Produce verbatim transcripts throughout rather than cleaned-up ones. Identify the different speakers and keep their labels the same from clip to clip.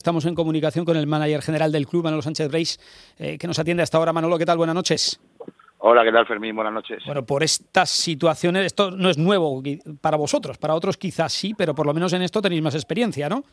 Speaker 1: Estamos en comunicación con el manager general del club, Manolo Sánchez Breis, eh, que nos atiende hasta ahora. Manolo, ¿qué tal? Buenas noches.
Speaker 2: Hola, ¿qué tal, Fermín? Buenas noches.
Speaker 1: Bueno, por estas situaciones, esto no es nuevo para vosotros, para otros quizás sí, pero por lo menos en esto tenéis más experiencia, ¿no?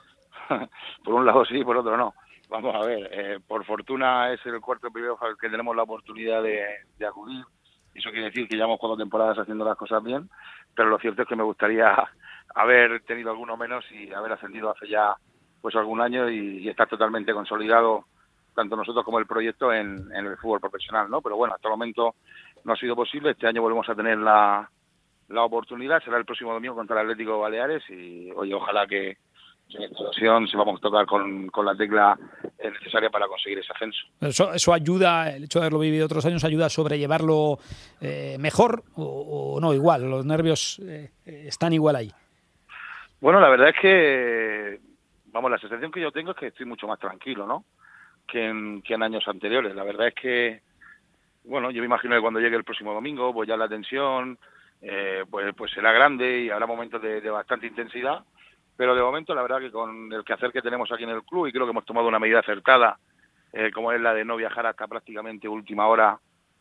Speaker 2: Por un lado sí, por otro no. Vamos a ver, eh, por fortuna es el cuarto periodo al que tenemos la oportunidad de, de acudir. Eso quiere decir que llevamos cuatro temporadas haciendo las cosas bien, pero lo cierto es que me gustaría haber tenido alguno menos y haber ascendido hace ya pues algún año y, y estar totalmente consolidado, tanto nosotros como el proyecto, en, en el fútbol profesional, ¿no? Pero bueno, hasta el momento no ha sido posible. Este año volvemos a tener la, la oportunidad, será el próximo domingo contra el Atlético Baleares y oye, ojalá que en esta ocasión se vamos a tocar con, con la tecla necesaria para conseguir ese ascenso.
Speaker 1: Eso, eso ayuda, el hecho de haberlo vivido otros años, ayuda a sobrellevarlo eh, mejor o, o no, igual, los nervios eh, están igual ahí.
Speaker 2: Bueno, la verdad es que, vamos, la sensación que yo tengo es que estoy mucho más tranquilo, ¿no? Que en, que en años anteriores. La verdad es que, bueno, yo me imagino que cuando llegue el próximo domingo, pues ya la tensión eh, pues, pues será grande y habrá momentos de, de bastante intensidad. Pero de momento, la verdad que con el quehacer que tenemos aquí en el club, y creo que hemos tomado una medida acertada, eh, como es la de no viajar hasta prácticamente última hora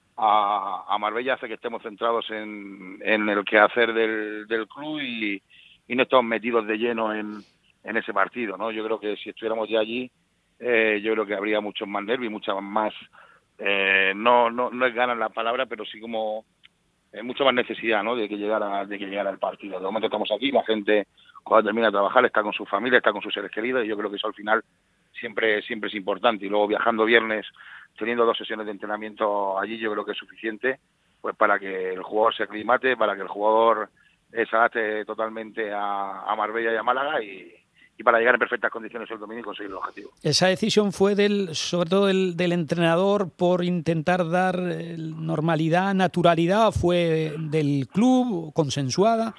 Speaker 2: a, a Marbella, hace que estemos centrados en, en el quehacer del, del club y, y no estamos metidos de lleno en, en ese partido, ¿no? Yo creo que si estuviéramos ya allí, eh, yo creo que habría muchos más nervios y muchas más, eh, no, no, no es ganas la palabra, pero sí como eh, mucha más necesidad, ¿no? De que llegara, de que llegara el partido. De momento estamos aquí, la gente cuando termina de trabajar está con su familia, está con sus seres queridos y yo creo que eso al final siempre, siempre es importante. Y luego viajando viernes, teniendo dos sesiones de entrenamiento allí, yo creo que es suficiente pues para que el jugador se aclimate, para que el jugador eh, se adapte totalmente a, a Marbella y a Málaga y, y para llegar en perfectas condiciones el domingo y conseguir el objetivo.
Speaker 1: Esa decisión fue del, sobre todo del, del entrenador por intentar dar normalidad, naturalidad, ¿fue del club, consensuada?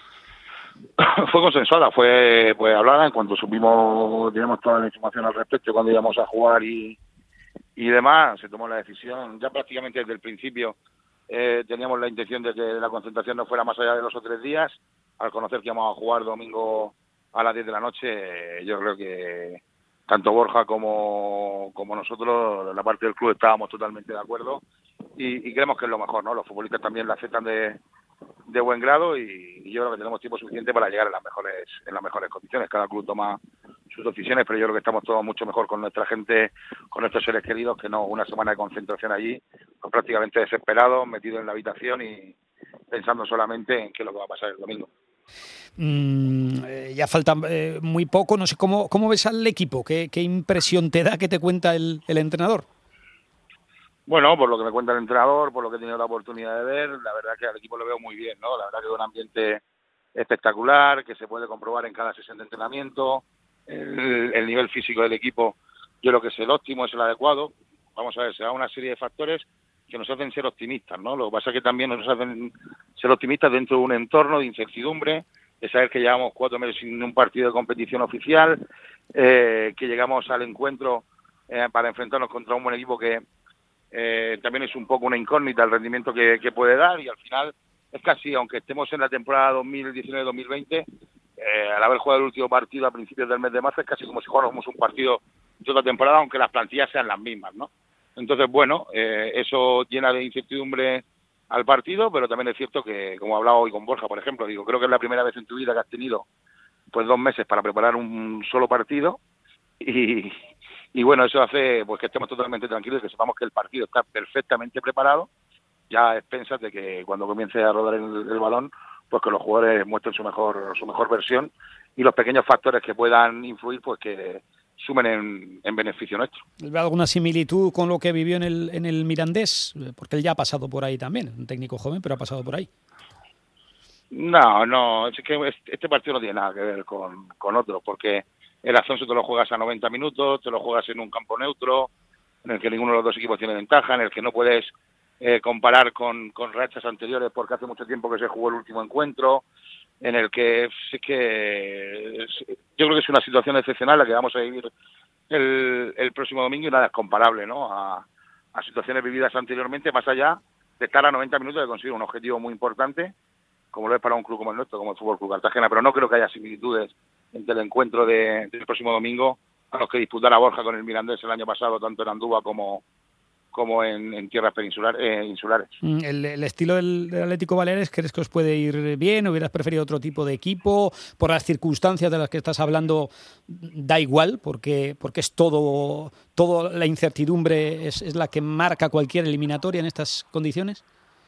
Speaker 2: Fue consensuada, fue pues hablada en cuanto supimos, teníamos toda la información al respecto cuando íbamos a jugar y, y demás, se tomó la decisión. Ya prácticamente desde el principio eh, teníamos la intención de que la concentración no fuera más allá de los otros tres días. Al conocer que íbamos a jugar domingo a las diez de la noche, yo creo que tanto Borja como, como nosotros, la parte del club, estábamos totalmente de acuerdo y, y creemos que es lo mejor, ¿no? Los futbolistas también la aceptan de de buen grado y, y yo creo que tenemos tiempo suficiente para llegar en las mejores en las mejores condiciones. Cada club toma sus decisiones, pero yo creo que estamos todos mucho mejor con nuestra gente, con nuestros seres queridos, que no una semana de concentración allí, pues prácticamente desesperados, metidos en la habitación y pensando solamente en qué es lo que va a pasar el domingo.
Speaker 1: Mm, eh, ya falta eh, muy poco, no sé, ¿cómo, cómo ves al equipo? ¿Qué, qué impresión te da, qué te cuenta el, el entrenador?
Speaker 2: Bueno, por lo que me cuenta el entrenador, por lo que he tenido la oportunidad de ver, la verdad que al equipo lo veo muy bien, ¿no? La verdad que es un ambiente espectacular, que se puede comprobar en cada sesión de entrenamiento. El, el nivel físico del equipo, yo creo que es el óptimo, es el adecuado. Vamos a ver, se da una serie de factores que nos hacen ser optimistas, ¿no? Lo que pasa es que también nos hacen ser optimistas dentro de un entorno de incertidumbre, de saber que llevamos cuatro meses sin un partido de competición oficial, eh, que llegamos al encuentro eh, para enfrentarnos contra un buen equipo que Eh, también es un poco una incógnita el rendimiento que, que puede dar y al final es casi, aunque estemos en la temporada dos mil diecinueve dos mil veinte, eh, al haber jugado el último partido a principios del mes de marzo es casi como si jugáramos un partido de otra temporada, aunque las plantillas sean las mismas, ¿no? Entonces, bueno, eh, eso llena de incertidumbre al partido, pero también es cierto que, como he hablado hoy con Borja, por ejemplo, digo, creo que es la primera vez en tu vida que has tenido pues dos meses para preparar un solo partido y Y bueno, eso hace pues que estemos totalmente tranquilos, que sepamos que el partido está perfectamente preparado, ya a expensas de que cuando comience a rodar el, el balón, pues que los jugadores muestren su mejor su mejor versión y los pequeños factores que puedan influir, pues que sumen en, en beneficio nuestro.
Speaker 1: ¿Ve alguna similitud con lo que vivió en el, en el Mirandés? Porque él ya ha pasado por ahí también, un técnico joven, pero ha pasado por ahí.
Speaker 2: No, no, es que este partido no tiene nada que ver con, con otro, porque el ascenso te lo juegas a noventa minutos, te lo juegas en un campo neutro, en el que ninguno de los dos equipos tiene ventaja, en el que no puedes eh, comparar con, con rachas anteriores porque hace mucho tiempo que se jugó el último encuentro, en el que sí que es, yo creo que es una situación excepcional la que vamos a vivir el, el próximo domingo y nada es comparable, ¿no? A, a situaciones vividas anteriormente, más allá de estar a noventa minutos de conseguir un objetivo muy importante, como lo es para un club como el nuestro, como el Fútbol Club Cartagena, pero no creo que haya similitudes entre el encuentro de, del próximo domingo a los que disputara Borja con el Mirandés el año pasado, tanto en Andúba como como en, en tierras peninsular, eh, insulares.
Speaker 1: El, el estilo del, del Atlético Baleares, ¿crees que os puede ir bien? ¿Hubieras preferido otro tipo de equipo? Por las circunstancias de las que estás hablando, da igual, porque porque es todo, todo la incertidumbre es, es la que marca cualquier eliminatoria en estas condiciones.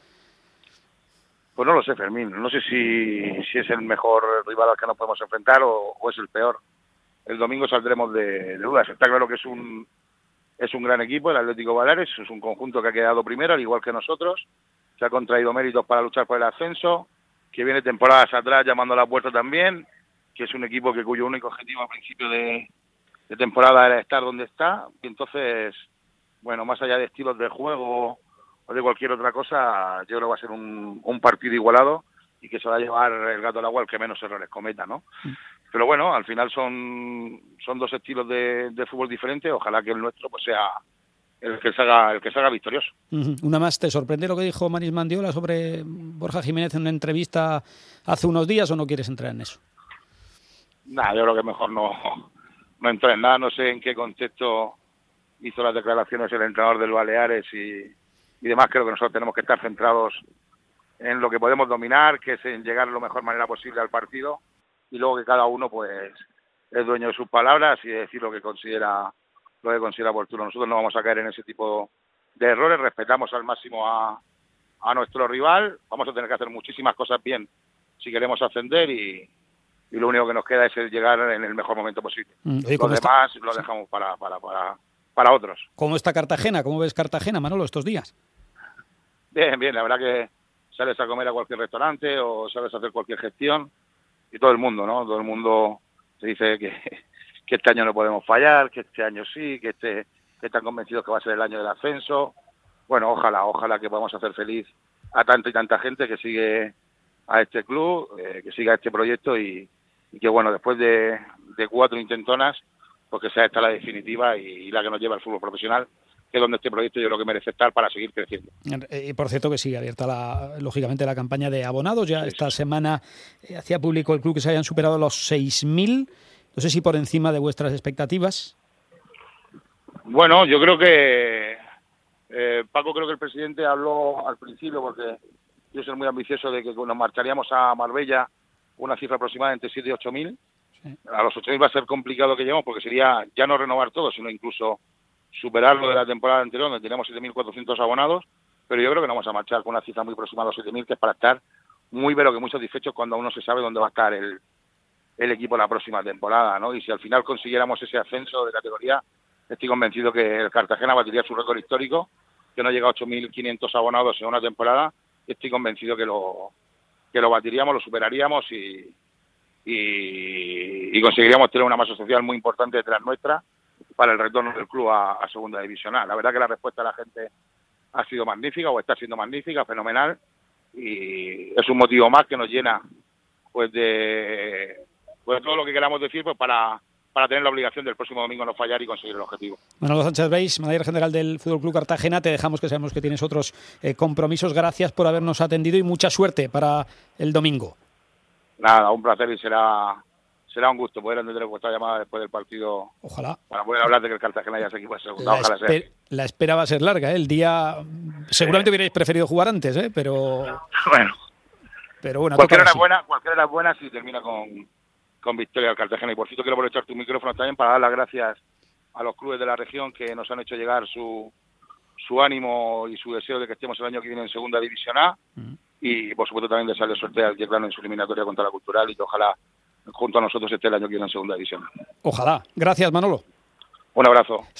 Speaker 2: Pues no lo sé, Fermín. No sé si, si es el mejor rival al que nos podemos enfrentar o, o es el peor. El domingo saldremos de, de dudas. Está claro que es un es un gran equipo, el Atlético Baleares. Es un conjunto que ha quedado primero, al igual que nosotros, que ha contraído méritos para luchar por el ascenso, que viene temporadas atrás llamando a la puerta también, que es un equipo que cuyo único objetivo al principio de, de temporada era estar donde está. Y entonces, bueno, más allá de estilos de juego o de cualquier otra cosa, yo creo que va a ser un, un partido igualado y que se va a llevar el gato al agua el que menos errores cometa, ¿no? Mm. Pero bueno, al final son son dos estilos de, de fútbol diferentes. Ojalá que el nuestro pues sea el que se haga el que se haga victorioso.
Speaker 1: Uh-huh. Una más, ¿te sorprende lo que dijo Maris Mandiola sobre Borja Jiménez en una entrevista hace unos días o no quieres entrar en eso?
Speaker 2: Nada, yo creo que mejor no, no entrar en nada. No sé en qué contexto hizo las declaraciones el entrenador del Baleares y, y demás. Creo que nosotros tenemos que estar centrados en lo que podemos dominar, que es en llegar de la mejor manera posible al partido, y luego que cada uno pues es dueño de sus palabras y decir lo que considera lo que considera oportuno. Nosotros no vamos a caer en ese tipo de errores, respetamos al máximo a, a nuestro rival, vamos a tener que hacer muchísimas cosas bien si queremos ascender y, y lo único que nos queda es el llegar en el mejor momento posible. Oye, lo demás está? lo dejamos para, para, para, para otros.
Speaker 1: ¿Cómo está Cartagena? ¿Cómo ves Cartagena, Manolo, estos días?
Speaker 2: Bien, bien, la verdad que sales a comer a cualquier restaurante o sales a hacer cualquier gestión y todo el mundo, ¿no? Todo el mundo se dice que, que este año no podemos fallar, que este año sí, que este que están convencidos que va a ser el año del ascenso. Bueno, ojalá, ojalá que podamos hacer feliz a tanta y tanta gente que sigue a este club, eh, que siga este proyecto y, y que, bueno, después de, de cuatro intentonas, pues que sea esta la definitiva y, y la que nos lleva al fútbol profesional, que es donde este proyecto yo creo que merece estar para seguir creciendo.
Speaker 1: Y por cierto que sigue abierta, la, lógicamente, la campaña de abonados. Ya esta semana eh, hacía público el club que se hayan superado los seis mil. No sé si por encima de vuestras expectativas.
Speaker 2: Bueno, yo creo que eh, Paco, creo que el presidente habló al principio, porque yo soy muy ambicioso de que nos marcharíamos a Marbella una cifra aproximada entre siete y ocho mil. Sí. A los ocho mil va a ser complicado que lleguemos, porque sería ya no renovar todo, sino incluso superar lo de la temporada anterior, donde teníamos siete mil cuatrocientos abonados, pero yo creo que nos vamos a marchar con una cifra muy próxima a los siete mil, que es para estar muy, pero que muy satisfechos cuando aún no se sabe dónde va a estar el, el equipo la próxima temporada, ¿no? Y si al final consiguiéramos ese ascenso de categoría, estoy convencido que el Cartagena batiría su récord histórico, que no llega a ocho mil quinientos abonados en una temporada, y estoy convencido que lo que lo batiríamos, lo superaríamos y, y, y conseguiríamos tener una masa social muy importante detrás nuestra para el retorno del club a, a Segunda División A. La verdad que la respuesta de la gente ha sido magnífica, o está siendo magnífica, fenomenal, y es un motivo más que nos llena pues de pues todo lo que queramos decir pues para, para tener la obligación del próximo domingo no fallar y conseguir el objetivo.
Speaker 1: Manolo Sánchez Beis, manager general del Fútbol Club Cartagena, te dejamos, que sabemos que tienes otros eh, compromisos. Gracias por habernos atendido y mucha suerte para el domingo.
Speaker 2: Nada, un placer y será será un gusto poder atender vuestra llamada después del partido.
Speaker 1: Ojalá.
Speaker 2: Para poder hablar de que el Cartagena ya se equipo de segunda.
Speaker 1: La,
Speaker 2: Ojalá
Speaker 1: esper-
Speaker 2: sea.
Speaker 1: la espera va a ser larga, ¿eh? El día seguramente hubierais preferido jugar antes, ¿eh? Pero
Speaker 2: bueno,
Speaker 1: pero bueno,
Speaker 2: cualquiera era buena, cualquiera era buena si termina con, con victoria al Cartagena. Y por cierto quiero aprovechar tu micrófono también para dar las gracias a los clubes de la región que nos han hecho llegar su su ánimo y su deseo de que estemos el año que viene en Segunda División A. Uh-huh. Y por supuesto también desearle suerte al Yeclano en su eliminatoria contra la Cultural y que ojalá junto a nosotros esté el año que viene en Segunda División.
Speaker 1: Ojalá. Gracias, Manolo.
Speaker 2: Un abrazo.